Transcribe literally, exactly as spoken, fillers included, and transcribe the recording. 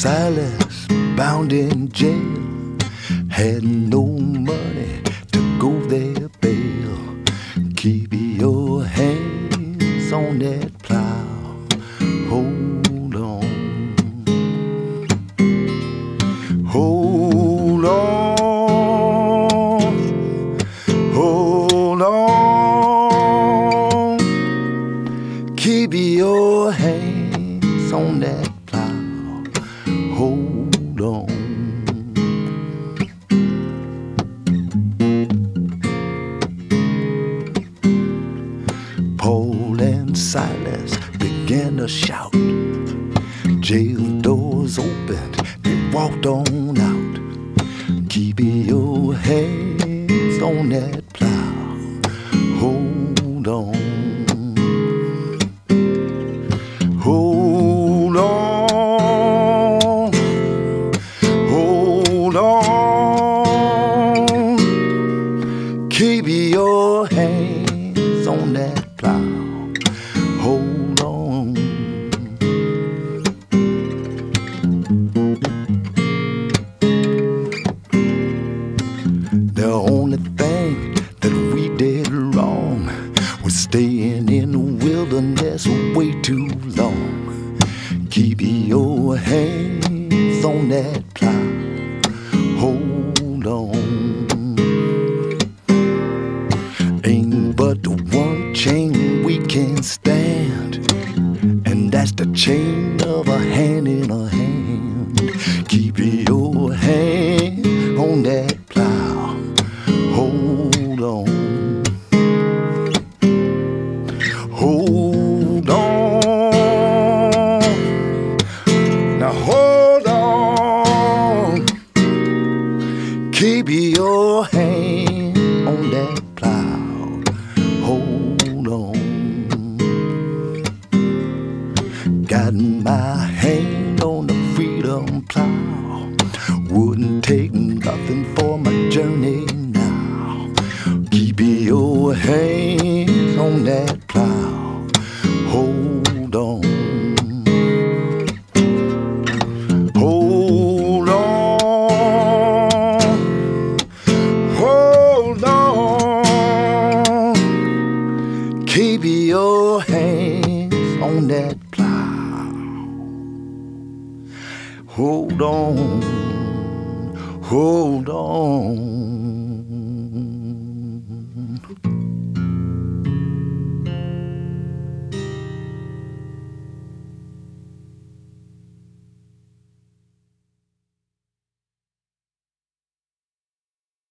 Silas, bound in jail, had no money to go there bail. Keep your hands on that plow. Hold on. Hold on. Hold on. Keep your hands on that plow. Hold on. Paul and Silas began to shout. Jail doors opened, they walked on out. Keep your hands on that plow. Hold on. Hold on. Hold on. Keep your hands on that plow. Hold on. The only thing that we did wrong was staying in the wilderness way too long. Keep your hands on that plow. Hold on. Ain't but the one chain we can stand, and that's the chain of a hand in a hand. Keep your hand on that plow. Hold on. Hold on. Now hold on. Keep your hand on that plow. Hold on. Got my hand on the freedom plow. Wouldn't take nothing for my journey now. Keep your hands on that plow. Hold on. Hold on. Hold on. Keep your hands on that plow. Hold on. Hold on.